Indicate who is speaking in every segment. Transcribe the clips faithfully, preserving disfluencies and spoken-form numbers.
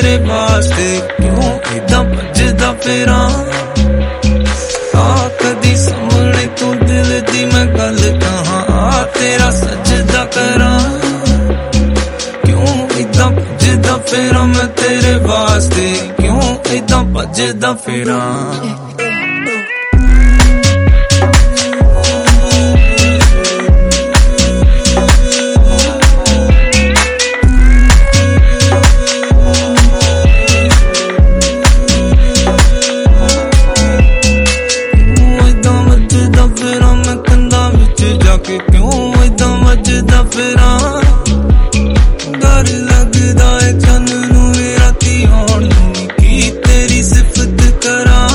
Speaker 1: तेरे वास्ते क्यों इदा भजदा फिरां आ कदी सामने तू दिल दी मैं गल कहां आ तेरा सजदा करां क्यों इदा भजदा फिरां मैं तेरे वास्ते क्यों इदा भजदा फिरां क्यों इदा वजदा फिरां डर लगदा है चन नूं राती आउण नूं की तेरी सिफत करां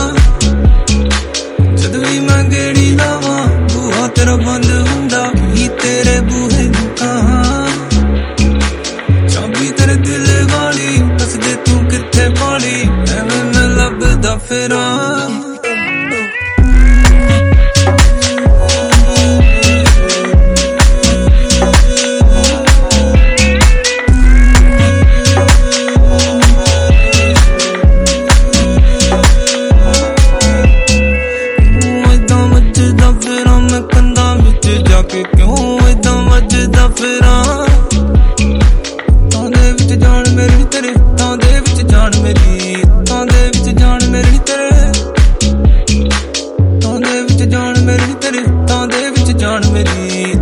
Speaker 1: जद भी मैं गेड़ी लावां बूहा तेरा बंद हुंदा की तेरे बूहे नूं कहां चाबी तेरे दिल वाली दस दे तू कित्थे पाली एवें मैं लभदा फिरां क्यों इदा वजदा फिरां तां दे विच जान मेरी नी तेरे तां दे विच जान मेरी तां दे विच जान मेरी नी तेरे तां दे विच जान मेरी नी तेरे तां दे विच जान मेरी